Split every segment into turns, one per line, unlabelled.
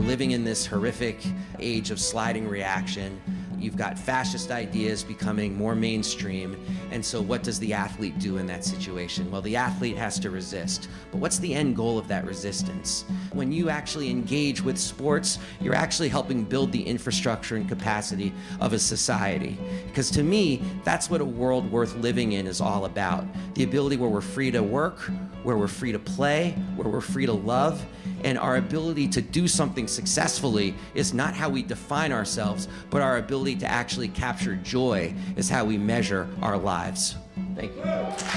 living in this horrific age of sliding reaction. You've got fascist ideas becoming more mainstream. And so what does the athlete do in that situation? Well, the athlete has to resist. But what's the end goal of that resistance? When you actually engage with sports, you're actually helping build the infrastructure and capacity of a society. Because to me, that's what a world worth living in is all about. The ability where we're free to work, where we're free to play, where we're free to love, and our ability to do something successfully is not how we define ourselves, but our ability to actually capture joy is how we measure our lives. Thank you.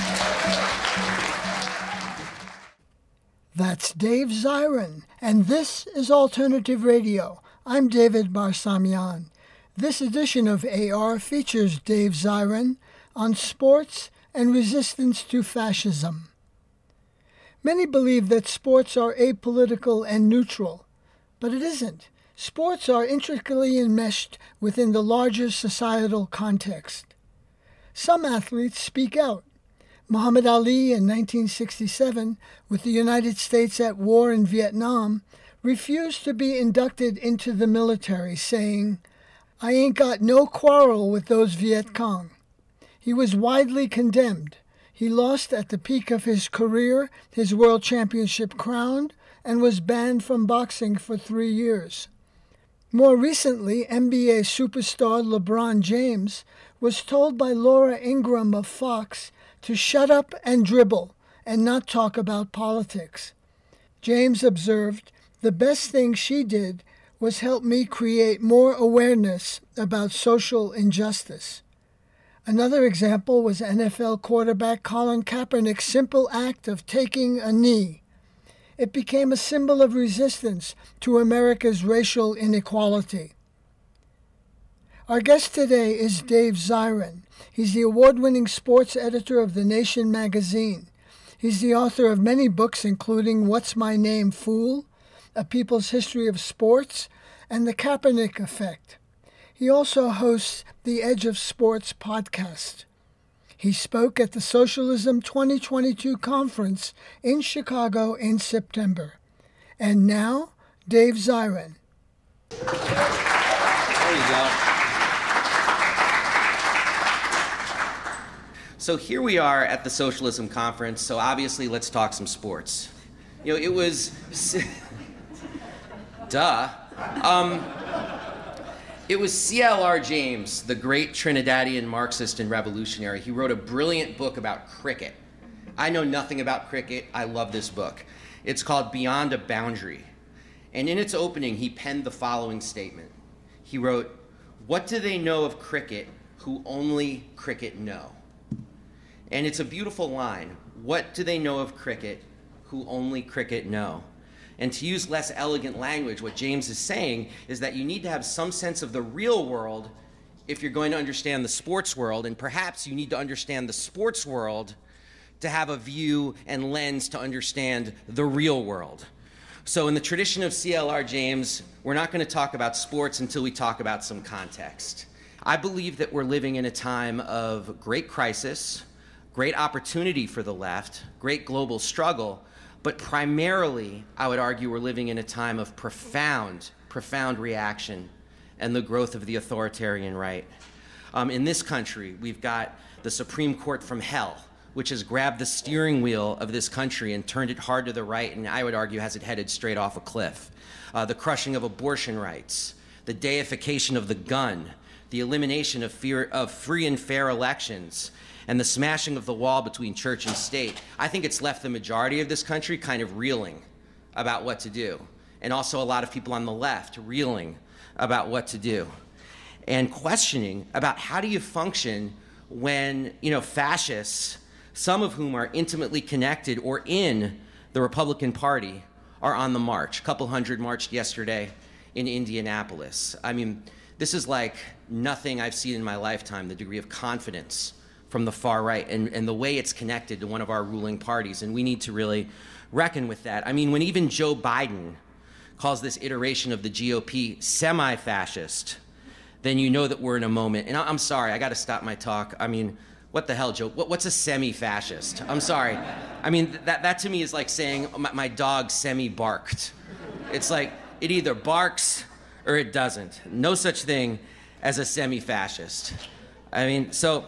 That's Dave Zirin, and this is Alternative Radio. I'm David Barsamian. This edition of AR features Dave Zirin on sports and resistance to fascism. Many believe that sports are apolitical and neutral, but it isn't. Sports are intricately enmeshed within the larger societal context. Some athletes speak out. Muhammad Ali in 1967, with the United States at war in Vietnam, refused to be inducted into the military, saying, "I ain't got no quarrel with those Viet Cong." He was widely condemned. He lost at the peak of his career his world championship crown and was banned from boxing for 3 years. More recently, NBA superstar LeBron James was told by Laura Ingraham of Fox to shut up and dribble and not talk about politics. James observed, "The best thing she did was help me create more awareness about social injustice." Another example was NFL quarterback Colin Kaepernick's simple act of taking a knee. It became a symbol of resistance to America's racial inequality. Our guest today is Dave Zirin. He's the award-winning sports editor of The Nation magazine. He's the author of many books, including What's My Name, Fool?, A People's History of Sports, and The Kaepernick Effect. He also hosts the Edge of Sports podcast. He spoke at the Socialism 2022 conference in Chicago in September. And now, Dave Zirin.
There you go. So here we are at the Socialism conference, so obviously let's talk some sports. You know, it was... Duh. It was C.L.R. James, the great Trinidadian Marxist and revolutionary. He wrote a brilliant book about cricket. I know nothing about cricket. I love this book. It's called Beyond a Boundary. And in its opening, he penned the following statement. He wrote, "What do they know of cricket who only cricket know?" And it's a beautiful line. What do they know of cricket who only cricket know? And to use less elegant language, what James is saying is that you need to have some sense of the real world if you're going to understand the sports world, and perhaps you need to understand the sports world to have a view and lens to understand the real world. So in the tradition of C.L.R. James, we're not going to talk about sports until we talk about some context. I believe that we're living in a time of great crisis, great opportunity for the left, great global struggle, but primarily, I would argue, we're living in a time of profound reaction and the growth of the authoritarian right. In this country, we've got the Supreme Court from hell, which has grabbed the steering wheel of this country and turned it hard to the right, and I would argue has it headed straight off a cliff. The crushing of abortion rights, the deification of the gun, the elimination of free and fair elections, and the smashing of the wall between church and state. I think it's left the majority of this country kind of reeling about what to do. And also a lot of people on the left reeling about what to do. And questioning about how do you function when, fascists, some of whom are intimately connected or in the Republican Party, are on the march. A couple hundred marched yesterday in Indianapolis. I mean, this is like nothing I've seen in my lifetime, the degree of confidence from the far right and the way it's connected to one of our ruling parties. And we need to really reckon with that. I mean, when even Joe Biden calls this iteration of the GOP semi-fascist, then you know that we're in a moment. And I'm sorry, I got to stop my talk. I mean, what the hell, Joe? What's a semi-fascist? I'm sorry. I mean, that to me is like saying my dog semi-barked. It's like, It either barks or it doesn't. No such thing as a semi-fascist. I mean, so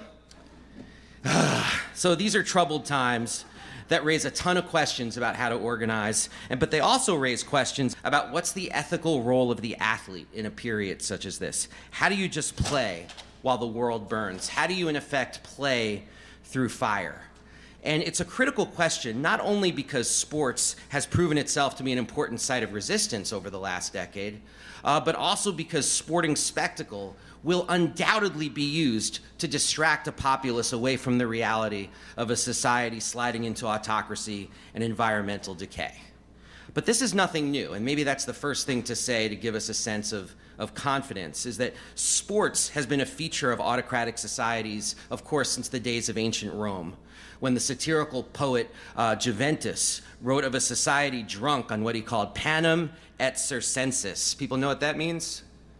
these are troubled times that raise a ton of questions about how to organize, but they also raise questions about what's the ethical role of the athlete in a period such as this. How do you just play while the world burns? How do you, in effect, play through fire? And it's a critical question, not only because sports has proven itself to be an important site of resistance over the last decade, but also because sporting spectacle will undoubtedly be used to distract a populace away from the reality of a society sliding into autocracy and environmental decay. But this is nothing new, and maybe that's the first thing to say to give us a sense of confidence, is that sports has been a feature of autocratic societies, of course, since the days of ancient Rome, when the satirical poet Juventus wrote of a society drunk on what he called panem et circenses. People know what that means?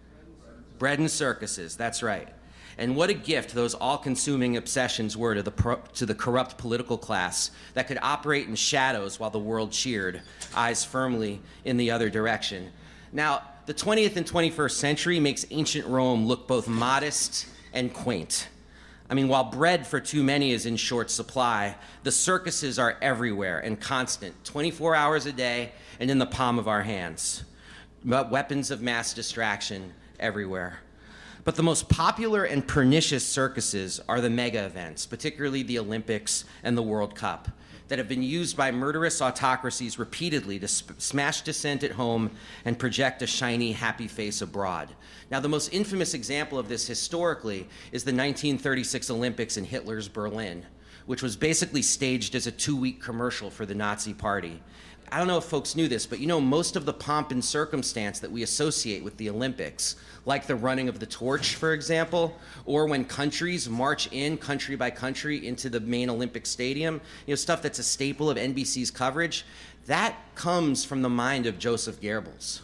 Bread and circuses, that's right. And what a gift those all-consuming obsessions were to the corrupt political class that could operate in shadows while the world cheered, eyes firmly in the other direction. Now, the 20th and 21st century makes ancient Rome look both modest and quaint. I mean, while bread for too many is in short supply, the circuses are everywhere and constant, 24 hours a day and in the palm of our hands. Weapons of mass distraction everywhere. But the most popular and pernicious circuses are the mega events, particularly the Olympics and the World Cup, that have been used by murderous autocracies repeatedly to smash dissent at home and project a shiny, happy face abroad. Now, the most infamous example of this historically is the 1936 Olympics in Hitler's Berlin, which was basically staged as a 2-week commercial for the Nazi Party. I don't know if folks knew this, but you know, most of the pomp and circumstance that we associate with the Olympics, like the running of the torch, for example, or when countries march in country by country into the main Olympic stadium, you know, stuff that's a staple of NBC's coverage, that comes from the mind of Joseph Goebbels,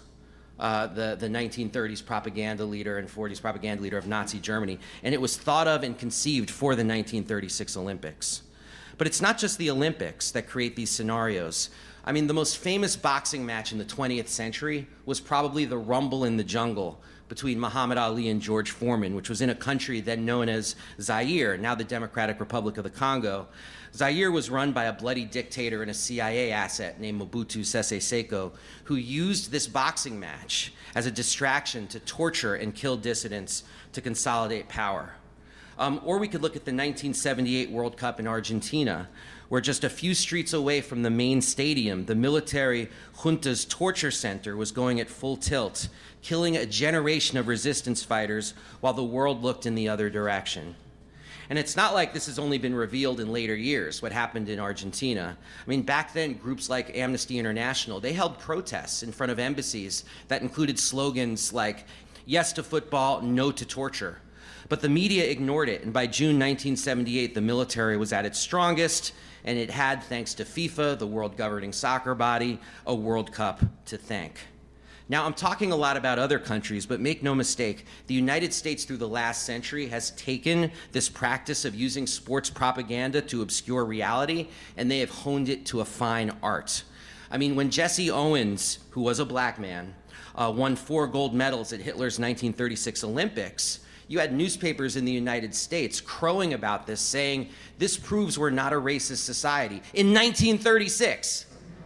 the 1930s propaganda leader and 40s propaganda leader of Nazi Germany, and it was thought of and conceived for the 1936 Olympics. But it's not just the Olympics that create these scenarios. I mean, the most famous boxing match in the 20th century was probably the Rumble in the Jungle between Muhammad Ali and George Foreman, which was in a country then known as Zaire, now the Democratic Republic of the Congo. Zaire was run by a bloody dictator and a CIA asset named Mobutu Sese Seko, who used this boxing match as a distraction to torture and kill dissidents to consolidate power. Or we could look at the 1978 World Cup in Argentina, where just a few streets away from the main stadium, the military junta's torture center was going at full tilt, killing a generation of resistance fighters while the world looked in the other direction. And it's not like this has only been revealed in later years, what happened in Argentina. I mean, back then, groups like Amnesty International, they held protests in front of embassies that included slogans like, "Yes to football, no to torture." But the media ignored it, and by June 1978, the military was at its strongest, and it had, thanks to FIFA, the world governing soccer body, a World Cup to thank. Now, I'm talking a lot about other countries, but make no mistake, the United States through the last century has taken this practice of using sports propaganda to obscure reality, and they have honed it to a fine art. I mean, when Jesse Owens, who was a black man, won 4 gold medals at Hitler's 1936 Olympics, you had newspapers in the United States crowing about this, saying, this proves we're not a racist society. In 1936,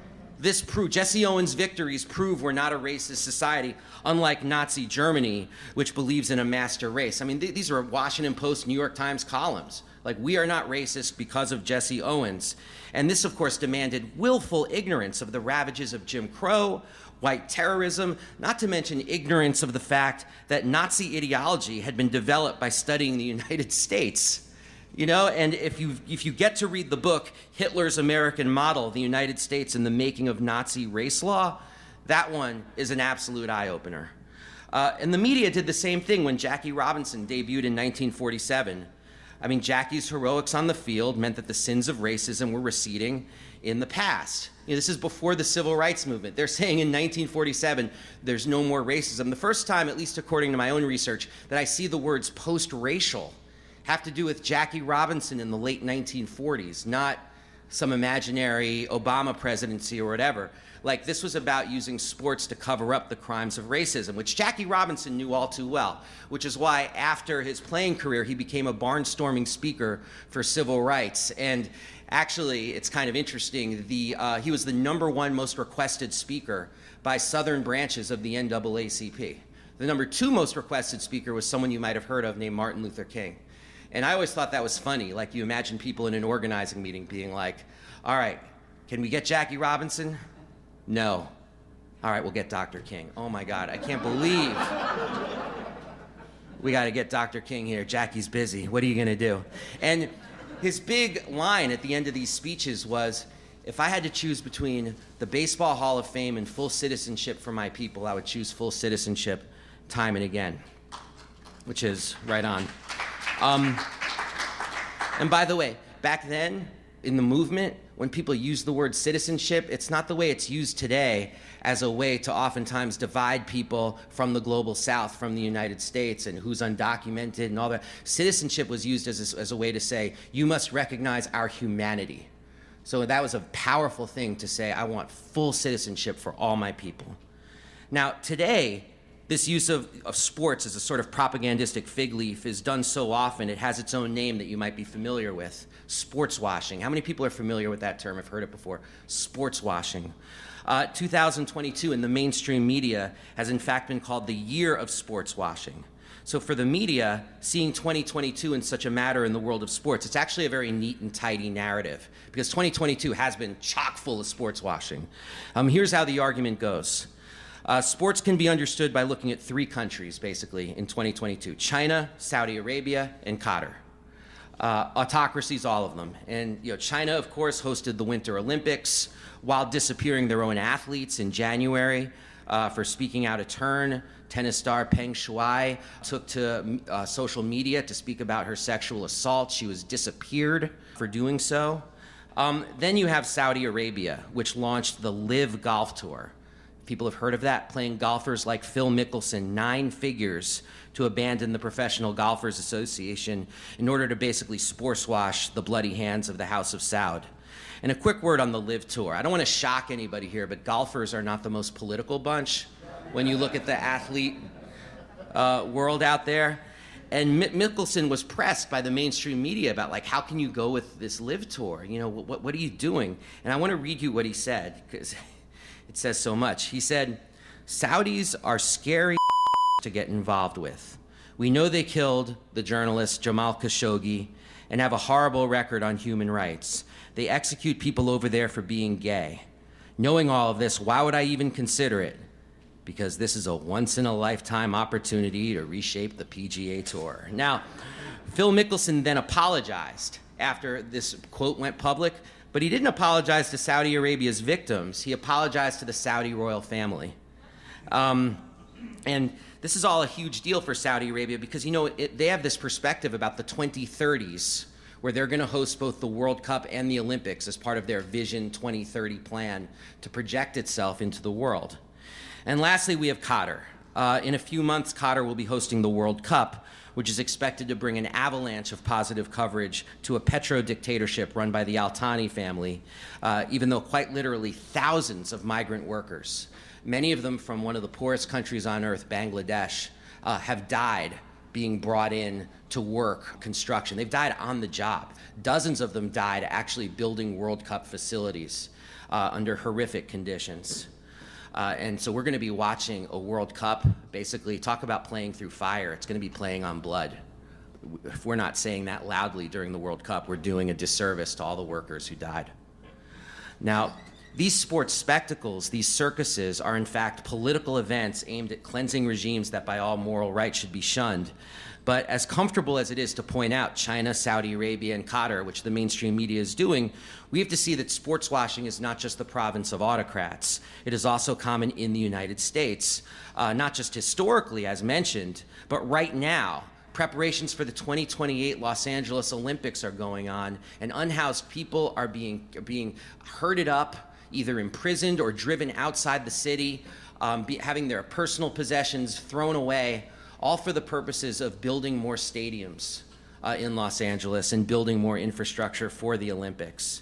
Jesse Owens' victories prove we're not a racist society, unlike Nazi Germany, which believes in a master race. I mean, these are Washington Post, New York Times columns. Like, we are not racist because of Jesse Owens. And this, of course, demanded willful ignorance of the ravages of Jim Crow, white terrorism, not to mention ignorance of the fact that Nazi ideology had been developed by studying the United States. You know, and if you get to read the book, Hitler's American Model, The United States and the Making of Nazi Race Law, that one is an absolute eye-opener. And the media did the same thing when Jackie Robinson debuted in 1947. I mean, Jackie's heroics on the field meant that the sins of racism were receding in the past. You know, this is before the Civil Rights Movement. They're saying in 1947, there's no more racism. The first time, at least according to my own research, that I see the words post-racial have to do with Jackie Robinson in the late 1940s, not some imaginary Obama presidency or whatever. Like, this was about using sports to cover up the crimes of racism, which Jackie Robinson knew all too well, which is why after his playing career, he became a barnstorming speaker for civil rights. And actually, it's kind of interesting, he was the #1 most requested speaker by southern branches of the NAACP. The #2 most requested speaker was someone you might have heard of named Martin Luther King. And I always thought that was funny. Like, you imagine people in an organizing meeting being like, all right, can we get Jackie Robinson? No. All right, we'll get Dr. King. Oh my God, I can't believe we got to get Dr. King here. Jackie's busy. What are you going to do? And his big line at the end of these speeches was, if I had to choose between the Baseball Hall of Fame and full citizenship for my people, I would choose full citizenship time and again, which is right on. And by the way, back then in the movement, when people use the word citizenship, it's not the way it's used today as a way to oftentimes divide people from the global south, from the United States, and who's undocumented and all that. Citizenship was used as a way to say, you must recognize our humanity. So that was a powerful thing to say, I want full citizenship for all my people. Now, today, this use of sports as a sort of propagandistic fig leaf is done so often, it has its own name that you might be familiar with, sports washing. How many people are familiar with that term? I've heard it before, sports washing. 2022 in the mainstream media has in fact been called the year of sports washing. So for the media, seeing 2022 in such a matter in the world of sports, it's actually a very neat and tidy narrative, because 2022 has been chock full of sports washing. Here's how the argument goes. Sports can be understood by looking at 3 countries, basically, in 2022. China, Saudi Arabia, and Qatar. Autocracies, all of them. And China, of course, hosted the Winter Olympics while disappearing their own athletes in January for speaking out of turn. Tennis star Peng Shuai took to social media to speak about her sexual assault. She was disappeared for doing so. Then you have Saudi Arabia, which launched the LIV Golf Tour. People have heard of that, playing golfers like Phil Mickelson 9 figures to abandon the Professional Golfers Association in order to basically sports wash the bloody hands of the House of Saud. And a quick word on the LIV Tour. I don't want to shock anybody here, but golfers are not the most political bunch when you look at the athlete world out there. And Mickelson was pressed by the mainstream media about, like, how can you go with this LIV Tour? What are you doing? And I want to read you what he said, because it says so much. He said, Saudis are scary to get involved with. We know they killed the journalist Jamal Khashoggi and have a horrible record on human rights. They execute people over there for being gay. Knowing all of this, why would I even consider it? Because this is a once-in-a-lifetime opportunity to reshape the PGA Tour. Now, Phil Mickelson then apologized after this quote went public, but he didn't apologize to Saudi Arabia's victims. He apologized to the Saudi royal family. And this is all a huge deal for Saudi Arabia because, they have this perspective about the 2030s where they're going to host both the World Cup and the Olympics as part of their Vision 2030 plan to project itself into the world. And lastly, we have Qatar. In a few months, Qatar will be hosting the World Cup, which is expected to bring an avalanche of positive coverage to a petro-dictatorship run by the Al Thani family, even though quite literally thousands of migrant workers, many of them from one of the poorest countries on earth, Bangladesh, have died being brought in to work construction. They've died on the job. Dozens of them died actually building World Cup facilities under horrific conditions. And so we're going to be watching a World Cup, basically, talk about playing through fire. It's going to be playing on blood. If we're not saying that loudly during the World Cup, we're doing a disservice to all the workers who died. Now, these sports spectacles, these circuses, are in fact political events aimed at cleansing regimes that by all moral rights should be shunned. But as comfortable as it is to point out China, Saudi Arabia, and Qatar, which the mainstream media is doing, we have to see that sports washing is not just the province of autocrats. It is also common in the United States, not just historically, as mentioned, but right now. Preparations for the 2028 Los Angeles Olympics are going on, and unhoused people are being herded up, either imprisoned or driven outside the city, having their personal possessions thrown away, all for the purposes of building more stadiums in Los Angeles and building more infrastructure for the Olympics.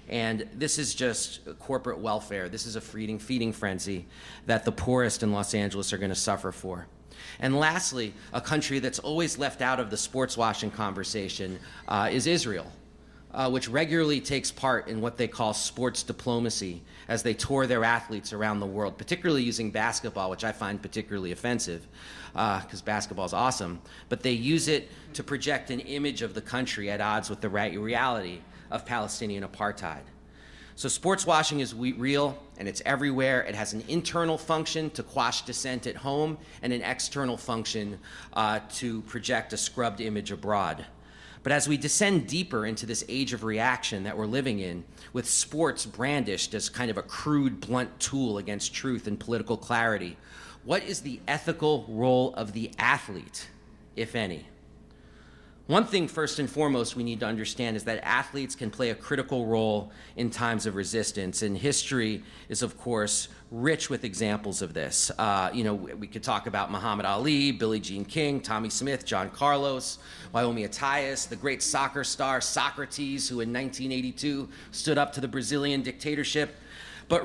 And this is just corporate welfare. This is a feeding frenzy that the poorest in Los Angeles are going to suffer for. And lastly, a country that's always left out of the sports washing conversation is Israel, which regularly takes part in what they call sports diplomacy as they tour their athletes around the world, particularly using basketball, which I find particularly offensive because basketball is awesome. But they use it to project an image of the country at odds with the reality of Palestinian apartheid. So sports washing is real, and it's everywhere. It has an internal function to quash dissent at home and an external function to project a scrubbed image abroad. But as we descend deeper into this age of reaction that we're living in, with sports brandished as kind of a crude, blunt tool against truth and political clarity, what is the ethical role of the athlete, if any? One thing, first and foremost, we need to understand is that athletes can play a critical role in times of resistance, and history is, of course, rich with examples of this. We could talk about Muhammad Ali, Billie Jean King, Tommie Smith, John Carlos, Naomi Attias, the great soccer star Socrates, who in 1982 stood up to the Brazilian dictatorship. But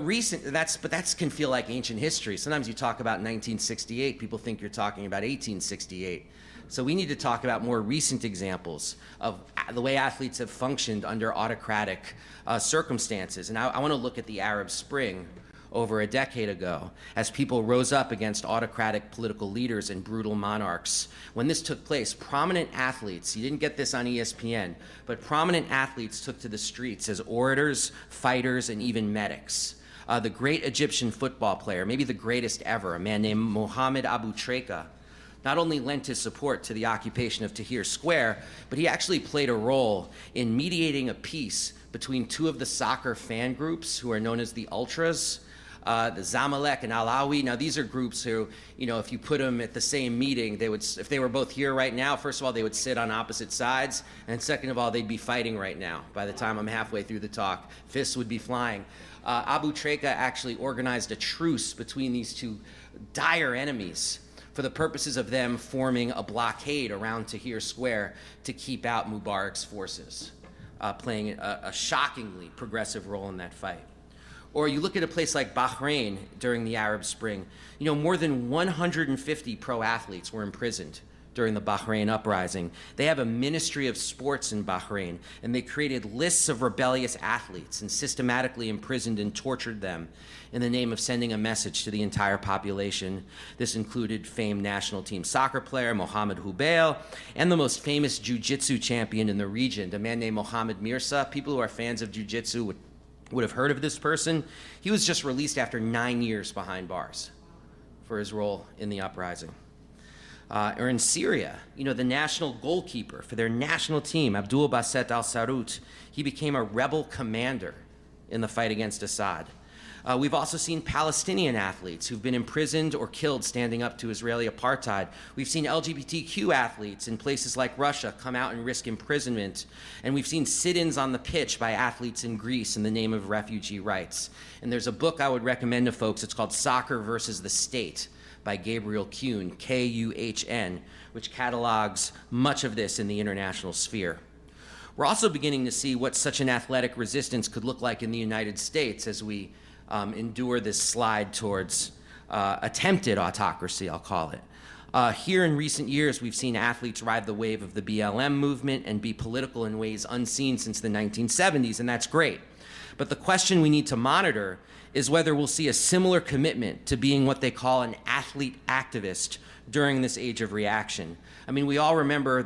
that can feel like ancient history. Sometimes you talk about 1968, people think you're talking about 1868. So we need to talk about more recent examples of the way athletes have functioned under autocratic circumstances. And I want to look at the Arab Spring over a decade ago as people rose up against autocratic political leaders and brutal monarchs. When this took place, prominent athletes, you didn't get this on ESPN, but prominent athletes took to the streets as orators, fighters, and even medics. The great Egyptian football player, maybe the greatest ever, a man named Mohamed Abu Trika, not only lent his support to the occupation of Tahrir Square, but he actually played a role in mediating a peace between two of the soccer fan groups who are known as the Ultras, the Zamalek and Alawi. Now, these are groups who, if you put them at the same meeting, if they were both here right now, first of all, they would sit on opposite sides, and second of all, they'd be fighting right now. By the time I'm halfway through the talk, fists would be flying. Abu Trika actually organized a truce between these two dire enemies for the purposes of them forming a blockade around Tahrir Square to keep out Mubarak's forces, playing a shockingly progressive role in that fight. Or you look at a place like Bahrain during the Arab Spring, more than 150 pro athletes were imprisoned during the Bahrain uprising. They have a ministry of sports in Bahrain, and they created lists of rebellious athletes and systematically imprisoned and tortured them in the name of sending a message to the entire population. This included famed national team soccer player Mohamed Hubail and the most famous jiu-jitsu champion in the region, a man named Mohamed Mirza. People who are fans of jiu-jitsu would have heard of this person. He was just released after 9 years behind bars for his role in the uprising. Or in Syria, the national goalkeeper for their national team, Abdul Baset al-Sarut, he became a rebel commander in the fight against Assad. We've also seen Palestinian athletes who've been imprisoned or killed standing up to Israeli apartheid. We've seen LGBTQ athletes in places like Russia come out and risk imprisonment. And we've seen sit-ins on the pitch by athletes in Greece in the name of refugee rights. And there's a book I would recommend to folks. It's called Soccer versus the State by Gabriel Kuhn, Kuhn, which catalogs much of this in the international sphere. We're also beginning to see what such an athletic resistance could look like in the United States as we endure this slide towards attempted autocracy, I'll call it. Here in recent years, we've seen athletes ride the wave of the BLM movement and be political in ways unseen since the 1970s, and that's great. But the question we need to monitor is whether we'll see a similar commitment to being what they call an athlete activist during this age of reaction. I mean, we all remember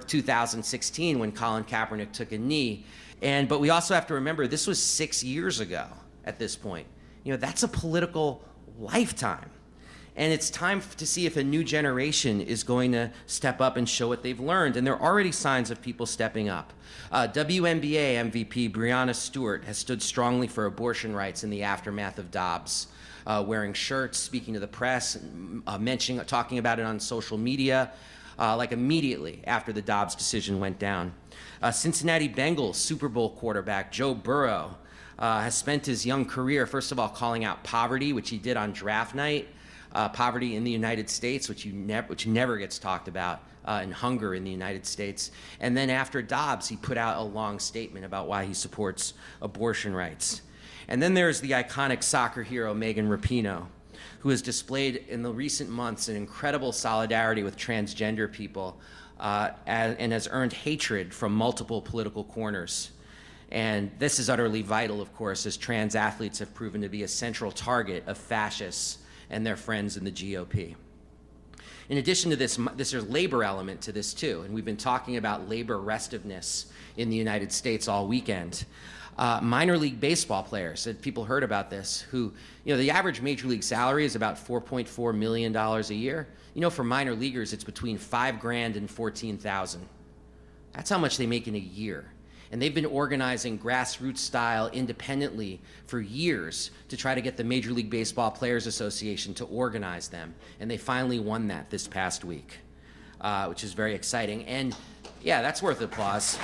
2016 when Colin Kaepernick took a knee, but we also have to remember this was 6 years ago at this point. That's a political lifetime. And it's time to see if a new generation is going to step up and show what they've learned. And there are already signs of people stepping up. WNBA MVP Breonna Stewart has stood strongly for abortion rights in the aftermath of Dobbs, wearing shirts, speaking to the press, talking about it on social media, immediately after the Dobbs decision went down. Cincinnati Bengals Super Bowl quarterback Joe Burrow has spent his young career, first of all, calling out poverty, which he did on draft night, poverty in the United States, which never gets talked about, and hunger in the United States. And then after Dobbs, he put out a long statement about why he supports abortion rights. And then there's the iconic soccer hero, Megan Rapinoe, who has displayed in the recent months an incredible solidarity with transgender people and has earned hatred from multiple political corners. And this is utterly vital, of course, as trans athletes have proven to be a central target of fascists and their friends in the GOP. In addition to this, there's a labor element to this too, and we've been talking about labor restiveness in the United States all weekend. Minor league baseball players, have people heard about this, who, the average major league salary is about $4.4 million a year. For minor leaguers, it's between $5,000 and $14,000. That's how much they make in a year. And they've been organizing grassroots style independently for years to try to get the Major League Baseball Players Association to organize them. And they finally won that this past week, which is very exciting. And yeah, that's worth applause.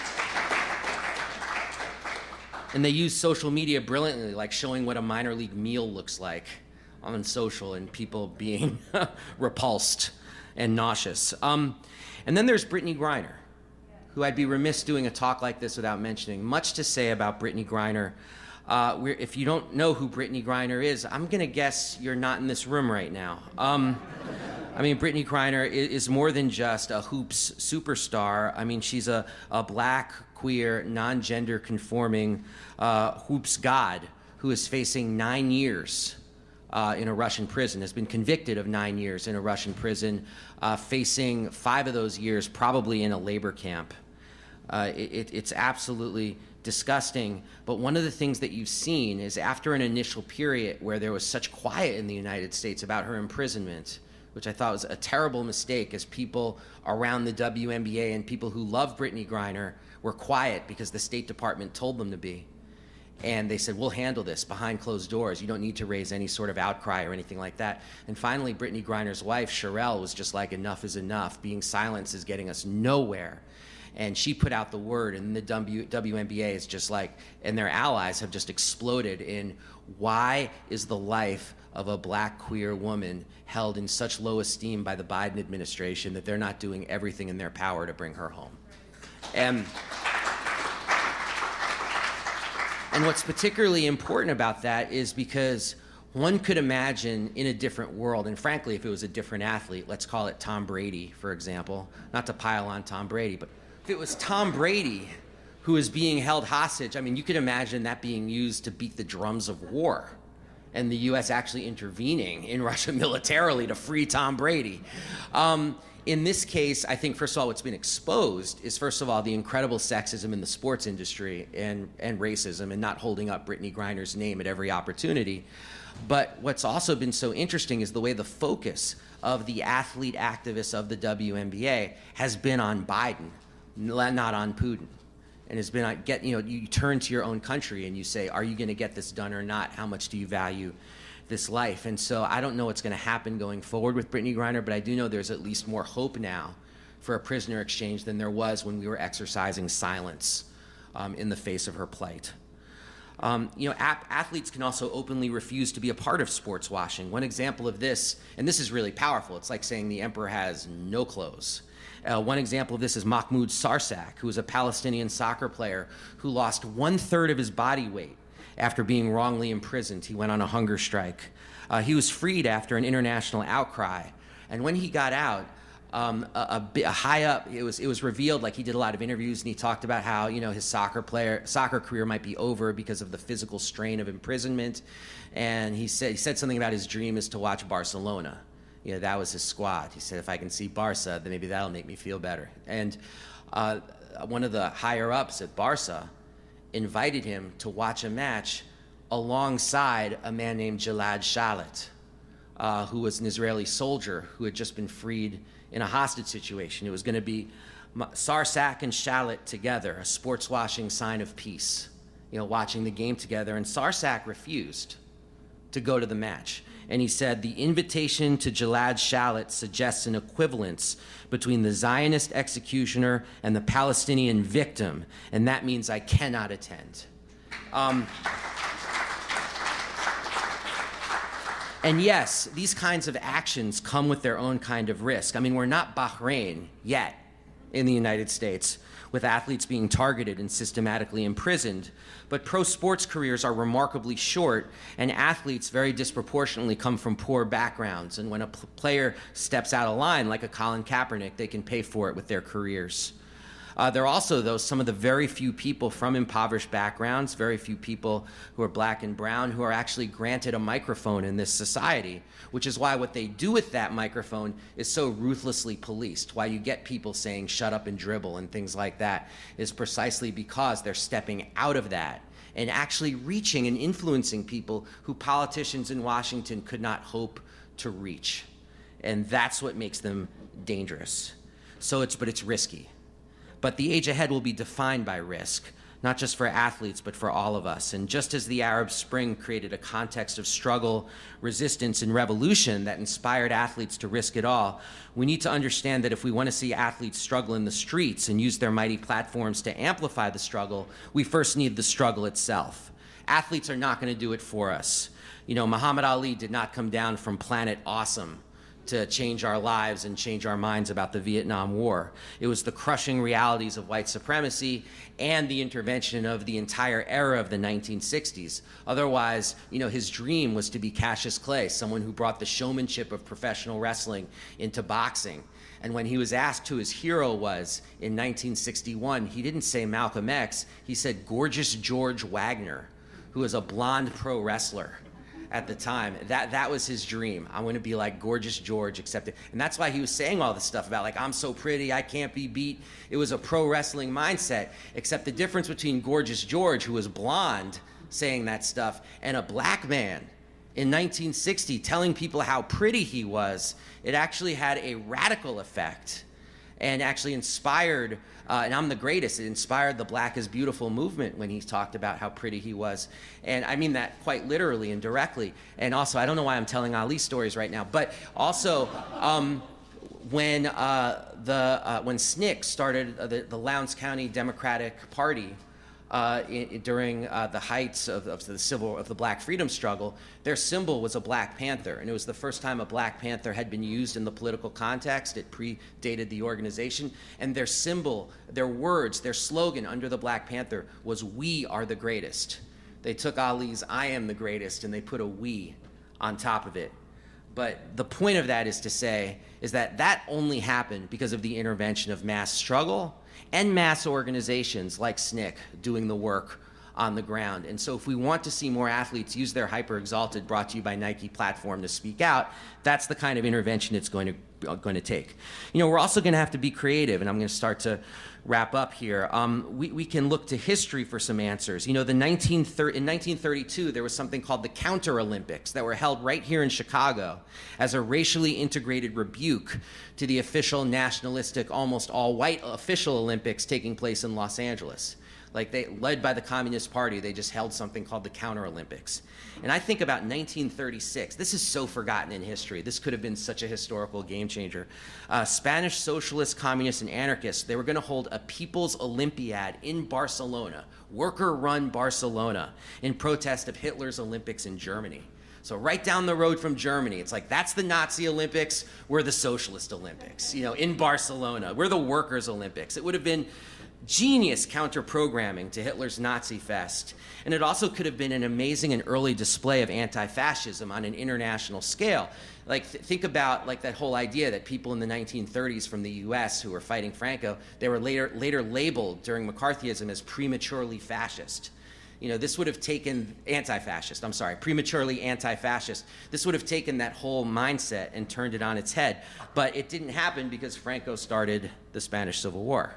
And they use social media brilliantly, like showing what a minor league meal looks like on social and people being repulsed and nauseous. And then there's Brittney Griner, who I'd be remiss doing a talk like this without mentioning. Much to say about Brittney Griner. If you don't know who Brittney Griner is, I'm going to guess you're not in this room right now. Brittney Griner is more than just a hoops superstar. She's a black, queer, non-gender conforming hoops god who is facing 9 years in a Russian prison, has been convicted of 9 years in a Russian prison, facing 5 of those years probably in a labor camp. It's absolutely disgusting, but one of the things that you've seen is after an initial period where there was such quiet in the United States about her imprisonment, which I thought was a terrible mistake, as people around the WNBA and people who love Brittney Griner were quiet because the State Department told them to be. And they said, we'll handle this behind closed doors. You don't need to raise any sort of outcry or anything like that. And finally, Brittney Griner's wife, Sherelle, was just like, enough is enough. Being silent is getting us nowhere. And she put out the word, and the WNBA is just like, and their allies have just exploded in, why is the life of a black queer woman held in such low esteem by the Biden administration that they're not doing everything in their power to bring her home? And what's particularly important about that is because one could imagine in a different world, and frankly, if it was a different athlete, let's call it Tom Brady, for example, not to pile on Tom Brady, but if it was Tom Brady who is being held hostage, you could imagine that being used to beat the drums of war, and the U.S. actually intervening in Russia militarily to free Tom Brady. In this case, I think, first of all, what's been exposed is, first of all, the incredible sexism in the sports industry and racism, and not holding up Brittney Griner's name at every opportunity. But what's also been so interesting is the way the focus of the athlete activists of the WNBA has been on Biden, not on Putin. And has been on, you turn to your own country and you say, are you going to get this done or not? How much do you value this life? And so I don't know what's going to happen going forward with Brittney Griner, but I do know there's at least more hope now for a prisoner exchange than there was when we were exercising silence in the face of her plight. Athletes can also openly refuse to be a part of sports washing. One example of this, and this is really powerful, it's like saying the emperor has no clothes. One example of this is Mahmoud Sarsak, who is a Palestinian soccer player who lost 1/3 of his body weight after being wrongly imprisoned. He went on a hunger strike. He was freed after an international outcry. And when he got out, high up, it was revealed, like he did a lot of interviews, and he talked about how, his soccer career might be over because of the physical strain of imprisonment. And he said something about his dream is to watch Barcelona. That was his squad. He said, if I can see Barca, then maybe that'll make me feel better. And one of the higher ups at Barca invited him to watch a match alongside a man named Gilad Shalit, who was an Israeli soldier who had just been freed in a hostage situation. It was going to be Sarsak and Shalit together, a sports washing sign of peace, watching the game together. And Sarsak refused to go to the match. And he said, the invitation to Gilad Shalit suggests an equivalence between the Zionist executioner and the Palestinian victim, and that means I cannot attend. And yes, these kinds of actions come with their own kind of risk. I mean, we're not Bahrain yet in the United States, with athletes being targeted and systematically imprisoned. But pro sports careers are remarkably short, and athletes very disproportionately come from poor backgrounds. And when a player steps out of line, like a Colin Kaepernick, they can pay for it with their careers. There are also, though, some of the very few people from impoverished backgrounds, very few people who are black and brown, who are actually granted a microphone in this society, which is why what they do with that microphone is so ruthlessly policed. Why you get people saying shut up and dribble and things like that is precisely because they're stepping out of that and actually reaching and influencing people who politicians in Washington could not hope to reach. And that's what makes them dangerous. But it's risky. But the age ahead will be defined by risk, not just for athletes, but for all of us. And just as the Arab Spring created a context of struggle, resistance, and revolution that inspired athletes to risk it all, we need to understand that if we want to see athletes struggle in the streets and use their mighty platforms to amplify the struggle, we first need the struggle itself. Athletes are not going to do it for us. You know, Muhammad Ali did not come down from Planet Awesome to change our lives and change our minds about the Vietnam War. It was the crushing realities of white supremacy and the intervention of the entire era of the 1960s. Otherwise, you know, his dream was to be Cassius Clay, someone who brought the showmanship of professional wrestling into boxing. And when he was asked who his hero was in 1961, he didn't say Malcolm X, he said Gorgeous George Wagner, who was a blonde pro wrestler at the time. That was his dream. I want to be like Gorgeous George, except and that's why he was saying all this stuff about like, I'm so pretty, I can't be beat. It was a pro wrestling mindset, except the difference between Gorgeous George, who was blonde, saying that stuff, and a black man in 1960 telling people how pretty he was, it actually had a radical effect and actually inspired, and I'm the greatest, it inspired the Black is Beautiful movement when he talked about how pretty he was. And I mean that quite literally and directly. And also, I don't know why I'm telling Ali stories right now, but also when SNCC started the Lowndes County Democratic Party, during the heights of the Black freedom struggle, their symbol was a Black Panther, and it was the first time a Black Panther had been used in the political context. It predated the organization, and their symbol, their words, their slogan under the Black Panther was "We are the greatest." They took Ali's "I am the greatest" and they put a "we" on top of it. But the point of that is to say is that only happened because of the intervention of mass struggle and mass organizations like SNCC doing the work on the ground. And so if we want to see more athletes use their hyper-exalted, brought to you by Nike platform to speak out, that's the kind of intervention it's going to take. You know, we're also going to have to be creative, and I'm going to start to wrap up here. We can look to history for some answers. You know, in 1932, there was something called the Counter Olympics that were held right here in Chicago as a racially integrated rebuke to the official nationalistic, almost all-white official Olympics taking place in Los Angeles. Like led by the Communist Party, they just held something called the Counter Olympics. And I think about 1936. This is so forgotten in history. This could have been such a historical game changer. Spanish socialists, communists, and anarchists, they were going to hold a People's Olympiad in Barcelona, worker-run Barcelona, in protest of Hitler's Olympics in Germany. So right down the road from Germany, it's like, that's the Nazi Olympics, we're the Socialist Olympics. You know, in Barcelona, we're the Workers' Olympics. It would have been genius counter-programming to Hitler's Nazi Fest. And it also could have been an amazing and early display of anti-fascism on an international scale. Like, think about like that whole idea that people in the 1930s from the US who were fighting Franco, they were later labeled during McCarthyism as prematurely fascist. You know, this would have taken prematurely anti-fascist. This would have taken that whole mindset and turned it on its head. But it didn't happen because Franco started the Spanish Civil War.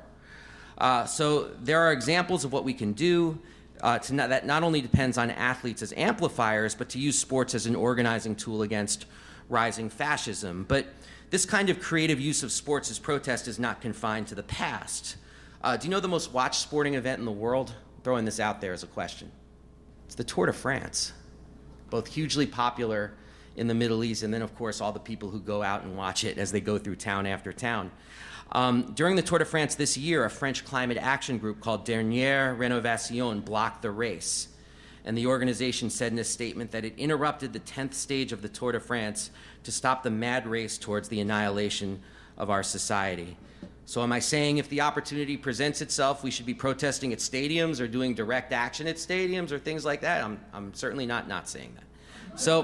So there are examples of what we can do that not only depends on athletes as amplifiers, but to use sports as an organizing tool against rising fascism. But this kind of creative use of sports as protest is not confined to the past. Do you know the most watched sporting event in the world? I'm throwing this out there as a question. It's the Tour de France, both hugely popular in the Middle East, and then, of course, all the people who go out and watch it as they go through town after town. During the Tour de France this year, a French climate action group called Dernière Rénovation blocked the race. And the organization said in a statement that it interrupted the 10th stage of the Tour de France to stop the mad race towards the annihilation of our society. So am I saying if the opportunity presents itself, we should be protesting at stadiums or doing direct action at stadiums or things like that? I'm certainly not saying that. So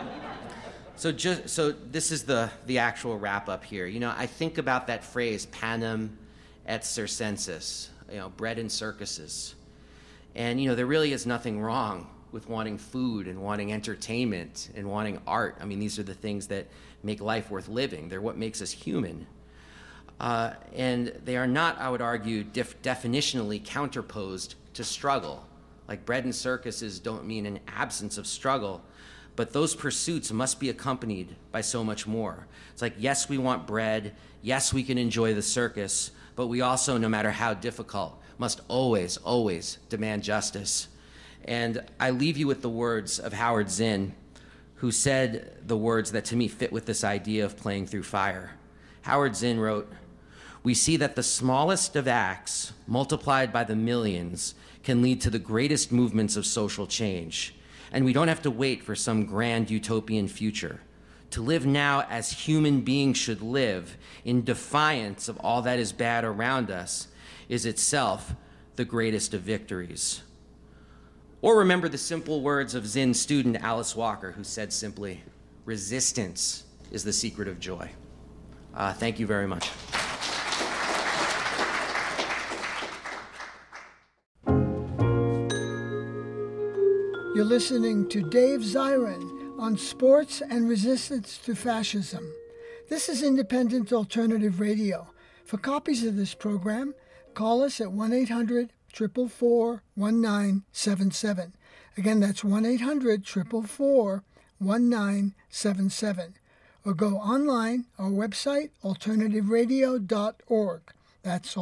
this is the actual wrap up here. You know, I think about that phrase, panem et circenses, bread and circuses. And, there really is nothing wrong with wanting food and wanting entertainment and wanting art. I mean, these are the things that make life worth living. They're what makes us human. And they are not, I would argue, definitionally counterposed to struggle. Like bread and circuses don't mean an absence of struggle, but those pursuits must be accompanied by so much more. It's like, yes, we want bread. Yes, we can enjoy the circus, but we also, no matter how difficult, must always, always demand justice. And I leave you with the words of Howard Zinn, who said the words that to me fit with this idea of playing through fire. Howard Zinn wrote, "We see that the smallest of acts, multiplied by the millions, can lead to the greatest movements of social change. And we don't have to wait for some grand utopian future. To live now as human beings should live, in defiance of all that is bad around us, is itself the greatest of victories." Or remember the simple words of Zen student Alice Walker, who said simply, "Resistance is the secret of joy." Thank you very much.
You're listening to Dave Zirin on sports and resistance to fascism. This is Independent Alternative Radio. For copies of this program, call us at 1-800-444-1977. Again, that's 1-800-444-1977. Or go online, our website, alternativeradio.org. That's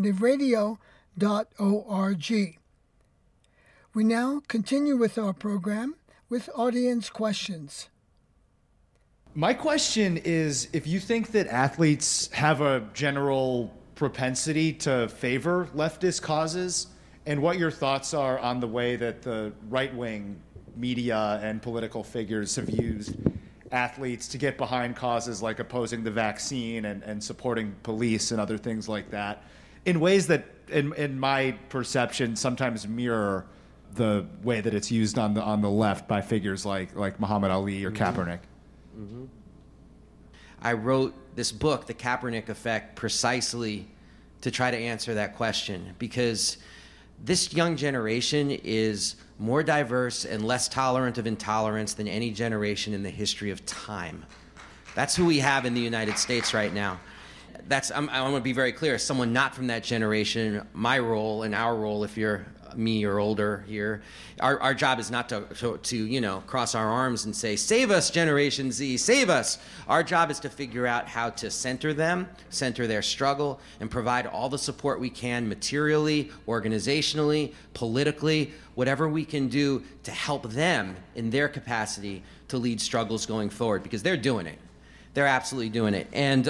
alternativeradio.org. We now continue with our program with audience questions.
My question is, if you think that athletes have a general propensity to favor leftist causes, and what your thoughts are on the way that the right-wing media and political figures have used athletes to get behind causes like opposing the vaccine and supporting police and other things like that, in ways that, in my perception, sometimes mirror the way that it's used on the left by figures like Muhammad Ali or Kaepernick.
Mm-hmm. I wrote this book, The Kaepernick Effect, precisely to try to answer that question, because this young generation is more diverse and less tolerant of intolerance than any generation in the history of time. That's who we have in the United States right now. I want to be very clear, as someone not from that generation, my role and our role, if you're me or older here, our job is not to cross our arms and say, "Save us, Generation Z, save us." Our job is to figure out how to center them, center their struggle, and provide all the support we can materially, organizationally, politically, whatever we can do to help them in their capacity to lead struggles going forward, because they're doing it. They're absolutely doing it. And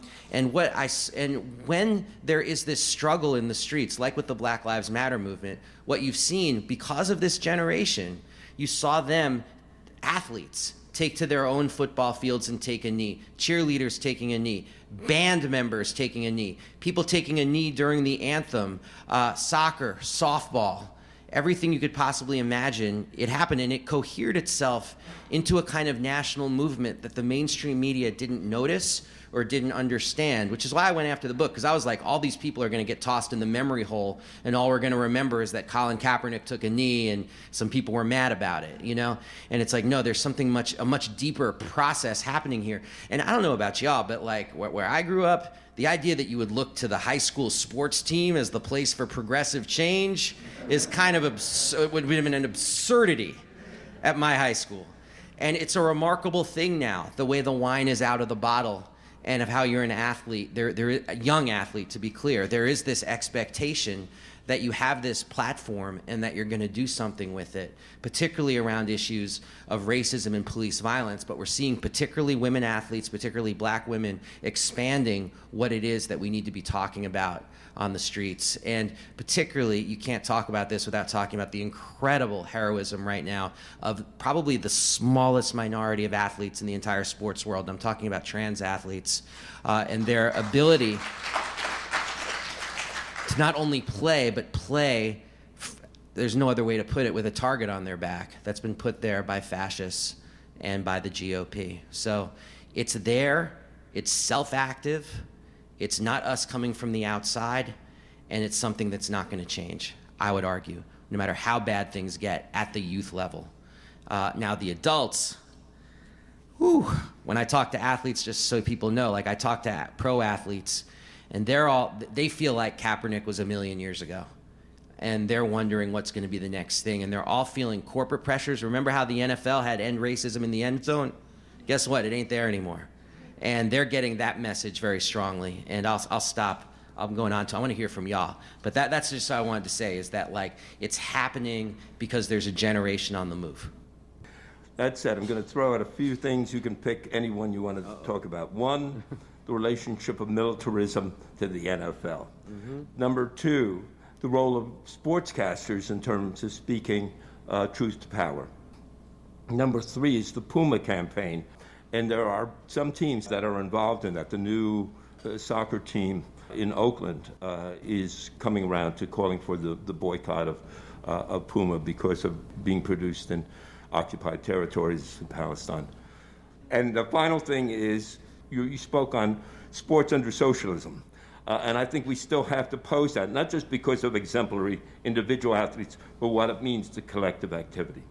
when there is this struggle in the streets, like with the Black Lives Matter movement, what you've seen because of this generation, you saw them, athletes, take to their own football fields and take a knee, cheerleaders taking a knee, band members taking a knee, people taking a knee during the anthem, soccer, softball, everything you could possibly imagine. It happened, and it cohered itself into a kind of national movement that the mainstream media didn't notice or didn't understand, which is why I went after the book, because I was like, all these people are going to get tossed in the memory hole, and all we're going to remember is that Colin Kaepernick took a knee and some people were mad about it, And it's like, no, there's a much deeper process happening here. And I don't know about y'all, but like where I grew up, the idea that you would look to the high school sports team as the place for progressive change is kind of it would have been an absurdity at my high school. And it's a remarkable thing now, the way the wine is out of the bottle, and of how you're an athlete, a young athlete, to be clear. There is this expectation that you have this platform and that you're going to do something with it, particularly around issues of racism and police violence. But we're seeing particularly women athletes, particularly black women, expanding what it is that we need to be talking about on the streets. And particularly, you can't talk about this without talking about the incredible heroism right now of probably the smallest minority of athletes in the entire sports world. I'm talking about trans athletes and their ability to not only play, but play, there's no other way to put it, with a target on their back that's been put there by fascists and by the GOP. So it's there, it's self-active, it's not us coming from the outside, and it's something that's not going to change, I would argue, no matter how bad things get at the youth level. Now the adults, when I talk to athletes, just so people know, like I talk to pro athletes, and they feel like Kaepernick was a million years ago. And they're wondering what's going to be the next thing. And they're all feeling corporate pressures. Remember how the NFL had end racism in the end zone? Guess what? It ain't there anymore. And they're getting that message very strongly. And I'll stop. I'm going on to, I want to hear from y'all. But that's just what I wanted to say, is that like it's happening because there's a generation on the move.
That said, I'm going to throw out a few things. You can pick any one you want to talk about. One, the relationship of militarism to the NFL. Number two, the role of sportscasters in terms of speaking truth to power. Number three is the Puma campaign. And there are some teams that are involved in that. The new soccer team in Oakland is coming around to calling for the boycott of Puma because of being produced in occupied territories in Palestine. And the final thing is, you spoke on sports under socialism. And I think we still have to pose that, not just because of exemplary individual athletes, but what it means to collective activity.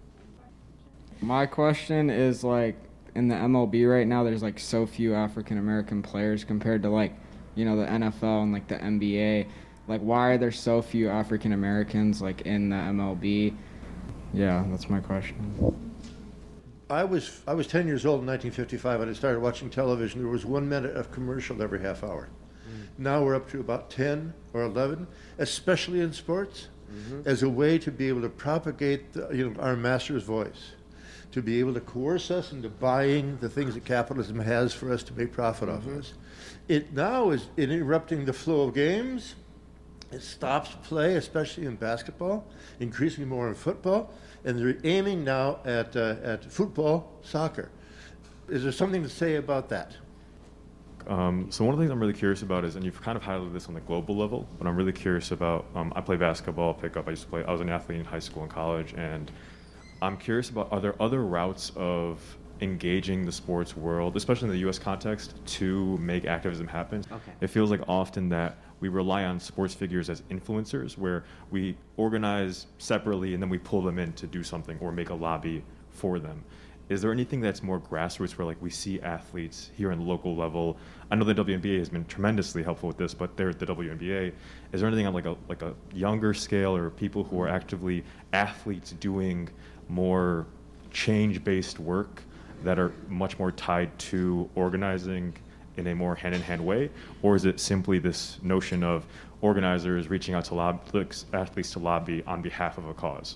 My question is, like, in the MLB right now, there's like so few African American players compared to like, you know, the NFL and like the NBA. Like, why are there so few African Americans like in the MLB? Yeah, that's my question.
I was 10 years old in 1955 when I started watching television. There was 1 minute of commercial every half hour. Now we're up to about 10 or 11, especially in sports, as a way to be able to propagate our master's voice, to be able to coerce us into buying the things that capitalism has for us to make profit off of us. It now is interrupting the flow of games. It stops play, especially in basketball, increasingly more in football, and they're aiming now at football, soccer. Is there something to say about that?
So one of the things I'm really curious about is, and you've kind of highlighted this on the global level, but I'm really curious about, I play basketball, I was an athlete in high school and college, and I'm curious about, are there other routes of engaging the sports world, especially in the U.S. context, to make activism happen?
Okay.
It feels like often that we rely on sports figures as influencers, where we organize separately and then we pull them in to do something or make a lobby for them. Is there anything that's more grassroots where like we see athletes here on the local level? I know the WNBA has been tremendously helpful with this, but they're at the WNBA. Is there anything on like a younger scale, or people who are actively athletes doing more change-based work that are much more tied to organizing in a more hand-in-hand way? Or is it simply this notion of organizers reaching out to athletes to lobby on behalf of a cause?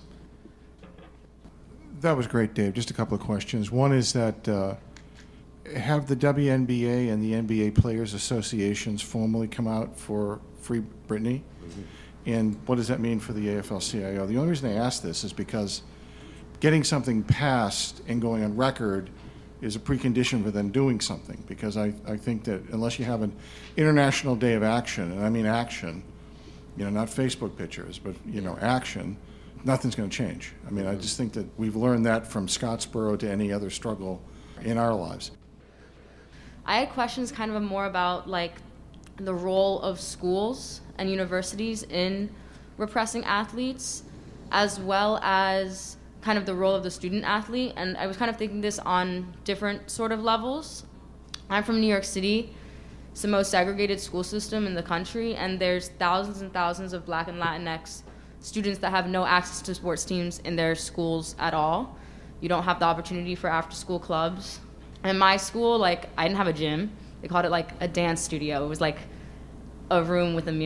That was great, Dave. Just a couple of questions. One is that have the WNBA and the NBA Players Associations formally come out for Free Britney? And what does that mean for the AFL-CIO? The only reason I ask this is because getting something passed and going on record is a precondition for them doing something, because I think that unless you have an international day of action, and I mean action, not Facebook pictures, but, action, nothing's going to change. I mean, I just think that we've learned that from Scottsboro to any other struggle in our lives.
I had questions kind of more about like the role of schools and universities in repressing athletes, as well as kind of the role of the student athlete. And I was kind of thinking this on different sort of levels. I'm from New York City. It's the most segregated school system in the country, and there's thousands and thousands of Black and Latinx students that have no access to sports teams in their schools at all. You don't have the opportunity for after-school clubs. In my school, I didn't have a gym. They called it a dance studio. It was like a room with a mirror.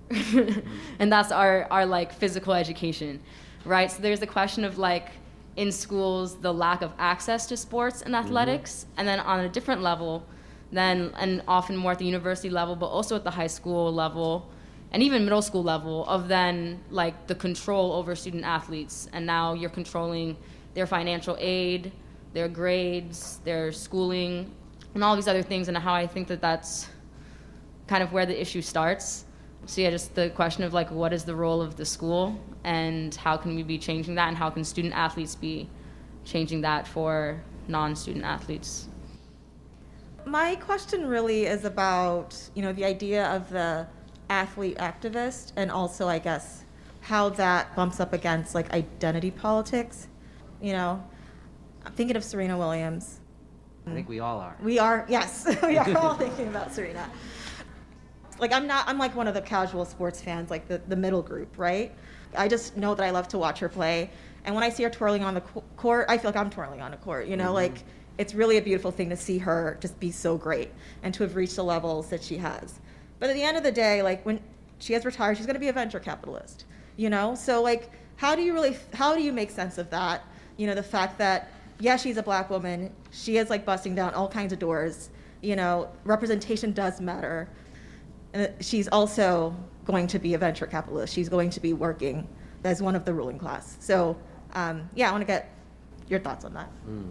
and that's our like physical education, right? So there's the question of like in schools the lack of access to sports and athletics, and then on a different level, and often more at the university level, but also at the high school level, and even middle school level, of then like the control over student athletes, and now you're controlling their financial aid, their grades, their schooling, and all these other things, and how I think that that's kind of where the issue starts. So yeah, just the question of like, what is the role of the school, and how can we be changing that, and how can student athletes be changing that for non-student athletes?
My question really is about, the idea of the athlete activist, and also, I guess, how that bumps up against like identity politics. I'm thinking of Serena Williams.
I think we all are.
We are, yes. We are all thinking about Serena. Like, I'm like one of the casual sports fans, like the middle group, right? I just know that I love to watch her play. And when I see her twirling on the court, I feel like I'm twirling on a court, like it's really a beautiful thing to see her just be so great and to have reached the levels that she has. But at the end of the day, like when she has retired, she's going to be a venture capitalist, So like, how do you make sense of that? The fact that, yeah, she's a black woman. She is like busting down all kinds of doors. Representation does matter. And she's also going to be a venture capitalist. She's going to be working as one of the ruling class. So, I want to get your thoughts on that.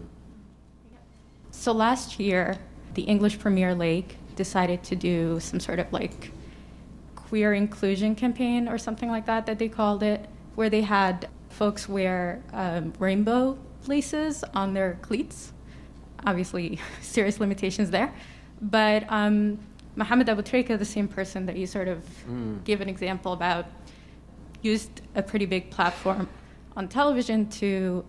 So last year, the English Premier League decided to do some sort of like queer inclusion campaign or something like that they called it, where they had folks wear rainbow laces on their cleats. Obviously, serious limitations there. But Mohamed Aboutrika, the same person that you sort of give an example about, used a pretty big platform on television to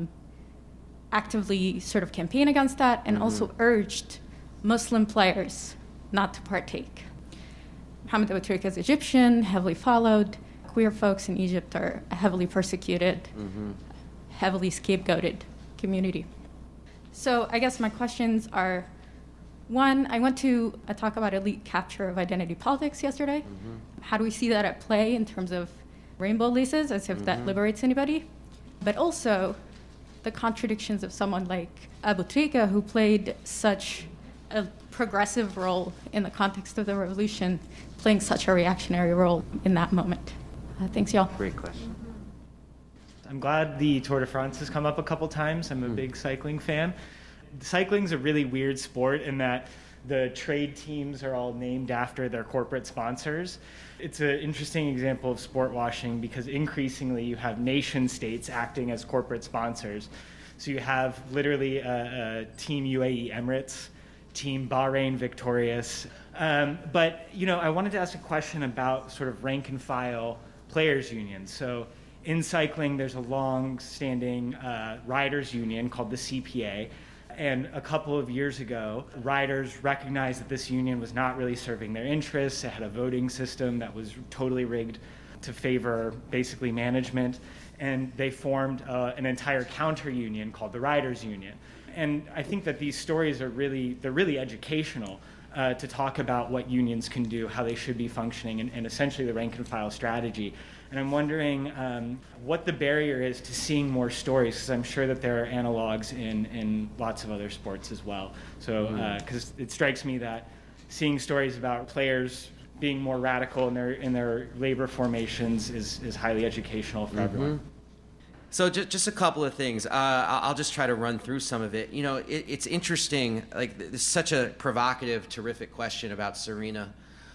actively sort of campaign against that, and also urged Muslim players not to partake. Mohamed Aboutrika is Egyptian, heavily followed. Queer folks in Egypt are a heavily persecuted, heavily scapegoated community. So I guess my questions are, one, I went to a talk about elite capture of identity politics yesterday. How do we see that at play in terms of rainbow laces, as if that liberates anybody? But also the contradictions of someone like Aboutrika, who played such a progressive role in the context of the revolution, playing such a reactionary role in that moment. Thanks, y'all.
Great question.
I'm glad the Tour de France has come up a couple times. I'm a big cycling fan. Cycling's a really weird sport in that the trade teams are all named after their corporate sponsors. It's an interesting example of sport washing because increasingly you have nation states acting as corporate sponsors. So you have literally a Team UAE Emirates, Team Bahrain Victorious. But, I wanted to ask a question about sort of rank and file players unions. So in cycling, there's a long-standing riders union called the CPA. And a couple of years ago, riders recognized that this union was not really serving their interests. It had a voting system that was totally rigged to favor basically management. And they formed an entire counter union called the Riders Union. And I think that these stories are really educational to talk about what unions can do, how they should be functioning, and essentially the rank and file strategy. And I'm wondering what the barrier is to seeing more stories, because I'm sure that there are analogs in lots of other sports as well. So, because it strikes me that seeing stories about players being more radical in their labor formations is highly educational for everyone.
So just a couple of things. I'll just try to run through some of it. It's interesting. Like, this is such a provocative, terrific question about Serena,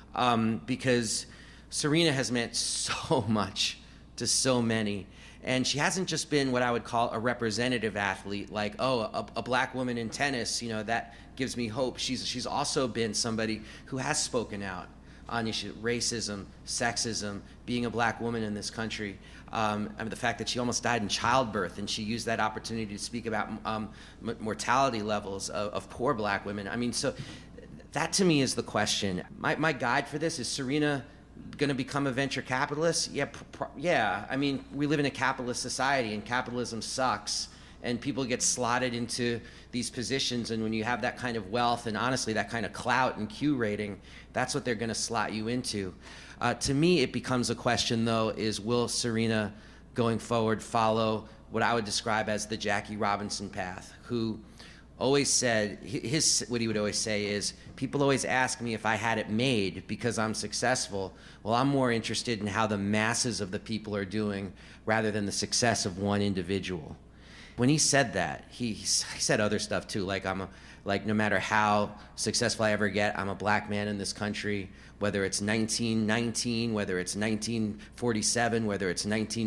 because Serena has meant so much to so many. And she hasn't just been what I would call a representative athlete, like, a black woman in tennis, that gives me hope. She's also been somebody who has spoken out on issues, racism, sexism, being a black woman in this country. The fact that she almost died in childbirth, and she used that opportunity to speak about mortality levels of poor black women. So that to me is the question. My guide for this is Serena going to become a venture capitalist? Yeah. We live in a capitalist society, and capitalism sucks. and people get slotted into these positions, and when you have that kind of wealth and honestly that kind of clout and Q rating, that's what they're going to slot you into. To me, it becomes a question, though, is will Serena going forward follow what I would describe as the Jackie Robinson path, who always said, what he would always say is, people always ask me if I had it made because I'm successful. Well, I'm more interested in how the masses of the people are doing rather than the success of one individual. When he said that, he said other stuff too, like no matter how successful I ever get, I'm a black man in this country, whether it's 1919, whether it's 1947, whether it's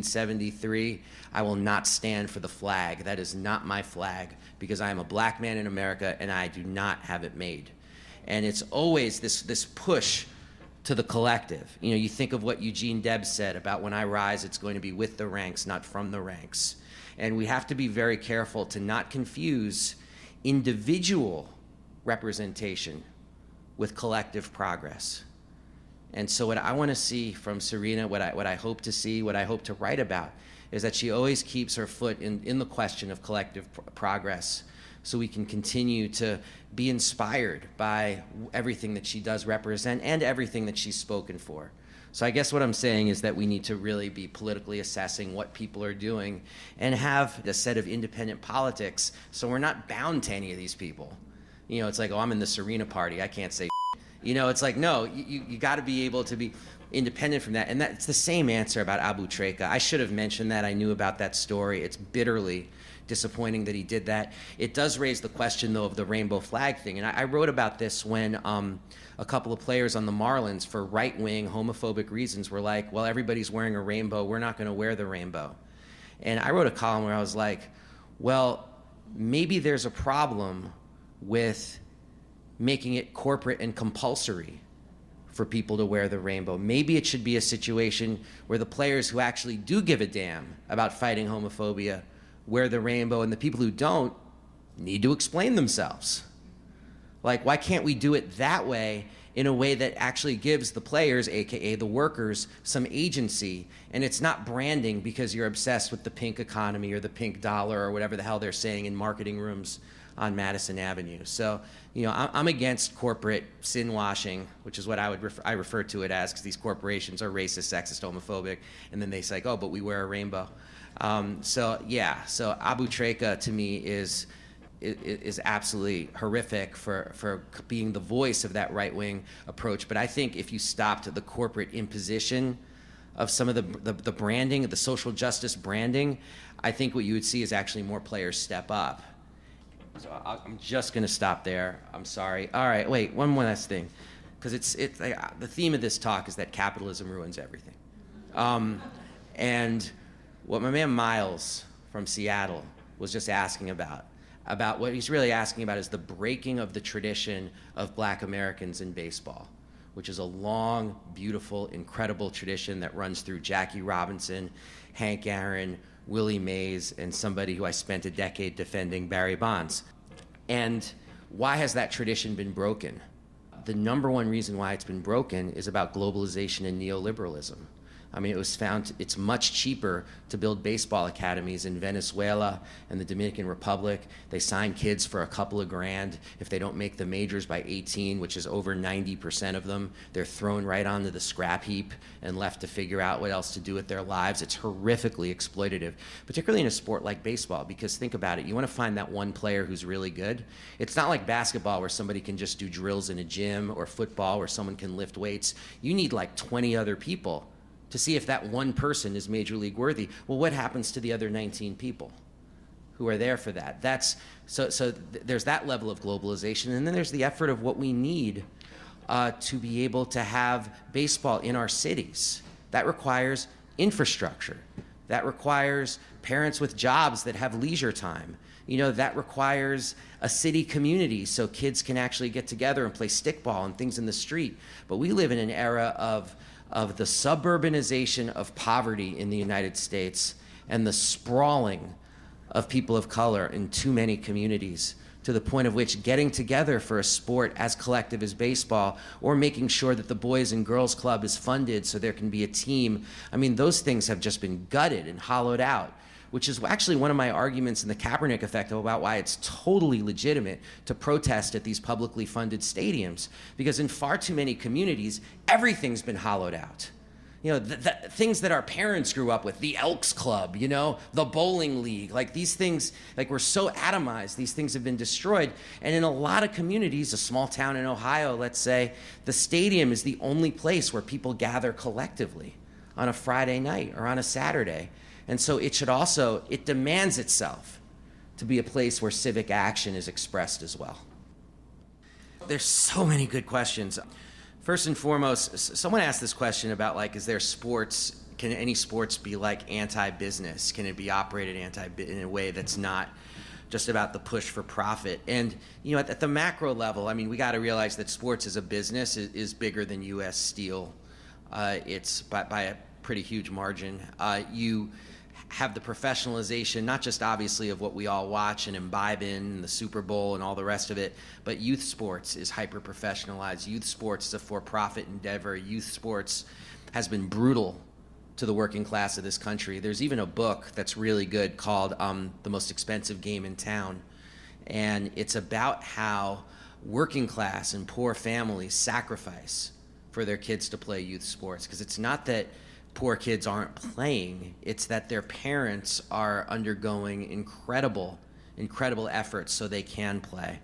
1973, I will not stand for the flag. That is not my flag, because I am a black man in America and I do not have it made. And it's always this push to the collective. You know, you think of what Eugene Debs said about when I rise, it's going to be with the ranks, not from the ranks. And we have to be very careful to not confuse individual representation with collective progress. And so what I want to see from Serena, what I hope to see, what I hope to write about, is that she always keeps her foot in the question of collective progress, so we can continue to be inspired by everything that she does represent and everything that she's spoken for. So I guess what I'm saying is that we need to really be politically assessing what people are doing and have a set of independent politics, so we're not bound to any of these people. You know, it's like, oh, I'm in the Serena party, I can't say shit. You know, it's like, no, you got to be able to be independent from that. And that's the same answer about Abou-Trika. I should have mentioned that. I knew about that story. It's bitterly disappointing that he did that. It does raise the question, though, of the rainbow flag thing. And I wrote about this when a couple of players on the Marlins, for right-wing homophobic reasons, were like, well, everybody's wearing a rainbow, we're not going to wear the rainbow. And I wrote a column where I was like, well, maybe there's a problem with making it corporate and compulsory for people to wear the rainbow. Maybe it should be a situation where the players who actually do give a damn about fighting homophobia wear the rainbow, and the people who don't need to explain themselves. Like, why can't we do it that way, in a way that actually gives the players, aka the workers, some agency, and it's not branding because you're obsessed with the pink economy or the pink dollar or whatever the hell they're saying in marketing rooms on Madison Avenue. So, you know, I'm against corporate sin washing, which is what I refer to it as, because these corporations are racist, sexist, homophobic, and then they say, oh, but we wear a rainbow. So Abou-Trika to me is absolutely horrific for being the voice of that right-wing approach. But I think if you stopped the corporate imposition of some of the branding, the social justice branding, I think what you would see is actually more players step up. So I'm just going to stop there. I'm sorry. All right, wait, one more last thing, because it's the theme of this talk is that capitalism ruins everything. And what my man Miles from Seattle was just asking about what he's really asking about is the breaking of the tradition of black Americans in baseball, which is a long, beautiful, incredible tradition that runs through Jackie Robinson, Hank Aaron, Willie Mays, and somebody who I spent a decade defending, Barry Bonds. And why has that tradition been broken? The number one reason why it's been broken is about globalization and neoliberalism. I mean, it was found it's much cheaper to build baseball academies in Venezuela and the Dominican Republic. They sign kids for a couple of grand. If they don't make the majors by 18, which is over 90% of them, they're thrown right onto the scrap heap and left to figure out what else to do with their lives. It's horrifically exploitative, particularly in a sport like baseball, because think about it. You want to find that one player who's really good. It's not like basketball where somebody can just do drills in a gym, or football where someone can lift weights. You need like 20 other people to see if that one person is major league worthy. Well, what happens to the other 19 people who are there for that? There's that level of globalization, and then there's the effort of what we need to be able to have baseball in our cities. That requires infrastructure. That requires parents with jobs that have leisure time. You know, that requires a city community so kids can actually get together and play stickball and things in the street. But we live in an era of the suburbanization of poverty in the United States and the sprawling of people of color in too many communities, to the point of which getting together for a sport as collective as baseball, or making sure that the Boys and Girls Club is funded so there can be a team, I mean, those things have just been gutted and hollowed out. which is actually one of my arguments in the Kaepernick effect about why it's totally legitimate to protest at these publicly funded stadiums. Because in far too many communities, everything's been hollowed out. You know, the things that our parents grew up with, the Elks Club, you know, the bowling league, like these things, like we're so atomized, these things have been destroyed. And in a lot of communities, a small town in Ohio, let's say, the stadium is the only place where people gather collectively on a Friday night or on a Saturday. And so it demands itself to be a place where civic action is expressed as well. There's so many good questions. First and foremost, someone asked this question about, like, can any sports be like anti-business? Can it be operated in a way that's not just about the push for profit? And, you know, at the macro level, I mean, we got to realize that sports as a business is bigger than U.S. Steel. It's by a pretty huge margin. You have the professionalization, not just obviously of what we all watch and imbibe in, the Super Bowl and all the rest of it, but youth sports is hyper-professionalized. Youth sports is a for-profit endeavor. Youth sports has been brutal to the working class of this country. There's even a book that's really good called The Most Expensive Game in Town, and it's about how working class and poor families sacrifice for their kids to play youth sports, because it's not that poor kids aren't playing, it's that their parents are undergoing incredible efforts so they can play.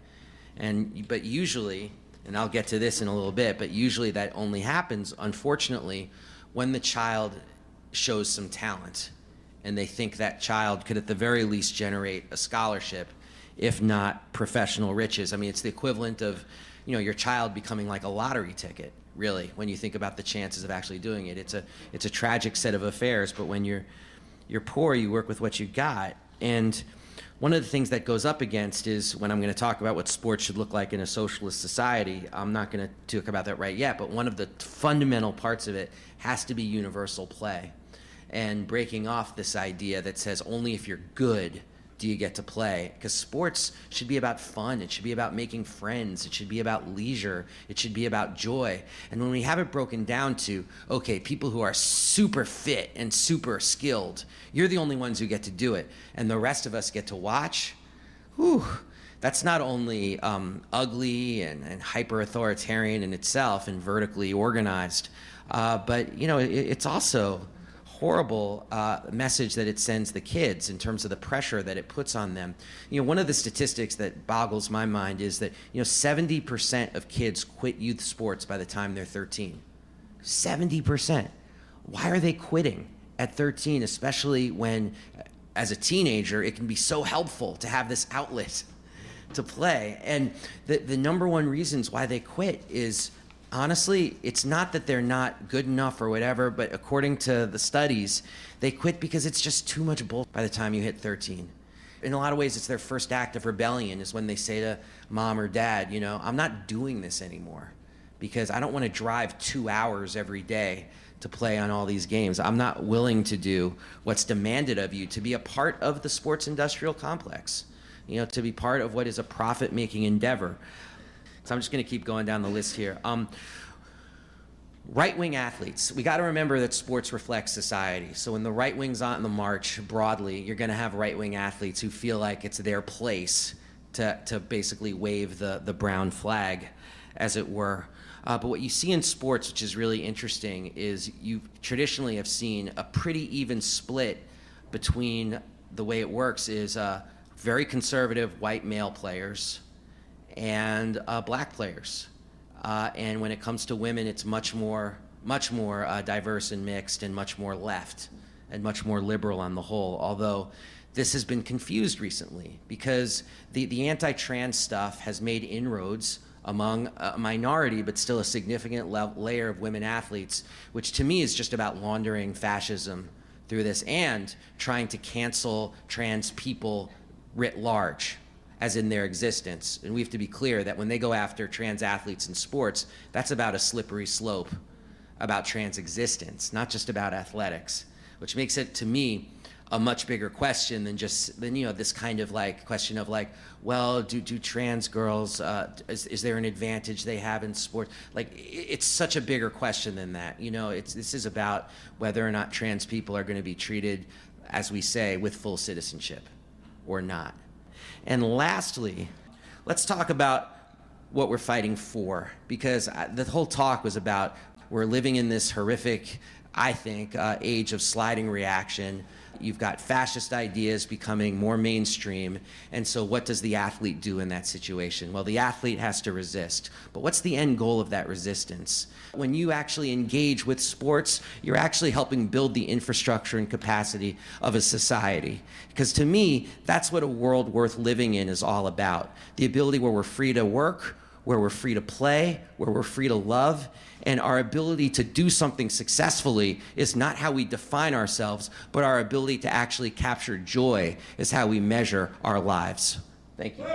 But usually, and I'll get to this in a little bit, but usually that only happens, unfortunately, when the child shows some talent and they think that child could at the very least generate a scholarship, if not professional riches. I mean, it's the equivalent of, you know, your child becoming like a lottery ticket, really, when you think about the chances of actually doing it. It's a tragic set of affairs, but when you're poor, you work with what you got. And one of the things that goes up against is, when I'm going to talk about what sports should look like in a socialist society, I'm not going to talk about that right yet, but one of the fundamental parts of it has to be universal play, and breaking off this idea that says only if you're good do you get to play? Because sports should be about fun. It should be about making friends. It should be about leisure. It should be about joy. And when we have it broken down to, okay, people who are super fit and super skilled, you're the only ones who get to do it, and the rest of us get to watch, whew, that's not only ugly and hyper-authoritarian in itself and vertically organized, but, you know, it's also horrible message that it sends the kids in terms of the pressure that it puts on them. You know, one of the statistics that boggles my mind is that, you know, 70% of kids quit youth sports by the time they're 13. 70%. Why are they quitting at 13, especially when, as a teenager, it can be so helpful to have this outlet to play? And the number one reasons why they quit is, honestly, it's not that they're not good enough or whatever, but according to the studies, they quit because it's just too much bull by the time you hit 13. In a lot of ways, it's their first act of rebellion, is when they say to mom or dad, you know, I'm not doing this anymore because I don't want to drive 2 hours every day to play on all these games. I'm not willing to do what's demanded of you to be a part of the sports industrial complex, you know, to be part of what is a profit-making endeavor. So I'm just going to keep going down the list here. Right-wing athletes. We got to remember that sports reflects society. So when the right wing's on the march broadly, you're going to have right-wing athletes who feel like it's their place to basically wave the brown flag, as it were. But what you see in sports, which is really interesting, is you traditionally have seen a pretty even split between, the way it works is very conservative white male players and black players. And when it comes to women, it's much more diverse and mixed, and much more left and much more liberal on the whole, although this has been confused recently because the anti-trans stuff has made inroads among a minority but still a significant layer of women athletes, which to me is just about laundering fascism through this and trying to cancel trans people writ large, as in their existence. And we have to be clear that when they go after trans athletes in sports, that's about a slippery slope about trans existence, not just about athletics, which makes it, to me, a much bigger question than this kind of like question of like, well, do trans girls, is there an advantage they have in sports? Like, it's such a bigger question than that. You know, this is about whether or not trans people are going to be treated as we say, with full citizenship or not. And lastly, let's talk about what we're fighting for, because the whole talk was about we're living in this horrific, I think, age of sliding reaction. You've got fascist ideas becoming more mainstream, and so what does the athlete do in that situation? Well, the athlete has to resist. But what's the end goal of that resistance? When you actually engage with sports, you're actually helping build the infrastructure and capacity of a society. Because to me, that's what a world worth living in is all about. The ability where we're free to work, where we're free to play, where we're free to love, and our ability to do something successfully is not how we define ourselves, but our ability to actually capture joy is how we measure our lives. Thank you.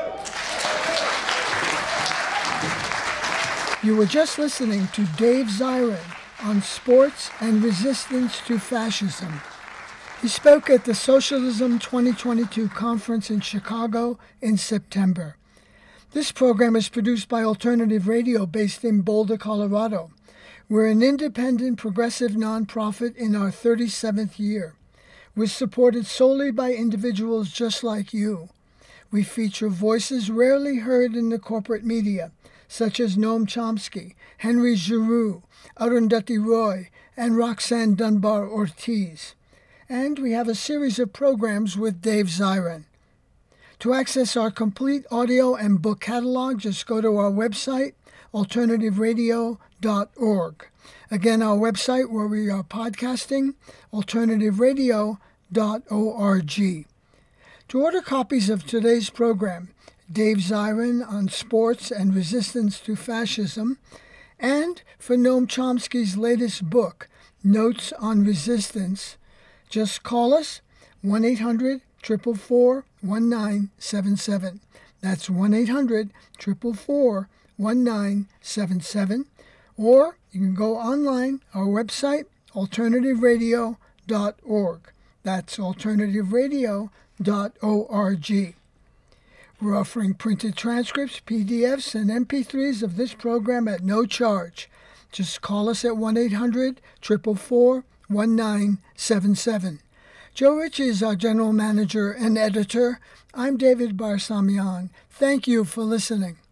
You were just listening to Dave Zirin on sports and resistance to fascism. He spoke at the Socialism 2022 conference in Chicago in September. This program is produced by Alternative Radio based in Boulder, Colorado. We're an independent, progressive nonprofit in our 37th year. We're supported solely by individuals just like you. We feature voices rarely heard in the corporate media, such as Noam Chomsky, Henry Giroux, Arundhati Roy, and Roxanne Dunbar Ortiz. And we have a series of programs with Dave Zirin. To access our complete audio and book catalog, just go to our website, alternativeradio.org. Again, our website where we are podcasting, alternativeradio.org. To order copies of today's program, Dave Zirin on sports and resistance to fascism, and for Noam Chomsky's latest book, Notes on Resistance, just call us 1-800-444-1977. That's 1-800-444-1977. Or you can go online, our website, alternativeradio.org. That's alternativeradio.org. We're offering printed transcripts, PDFs, and MP3s of this program at no charge. Just call us at 1-800-444-1977. Joe Ritchie is our general manager and editor. I'm David Barsamian. Thank you for listening.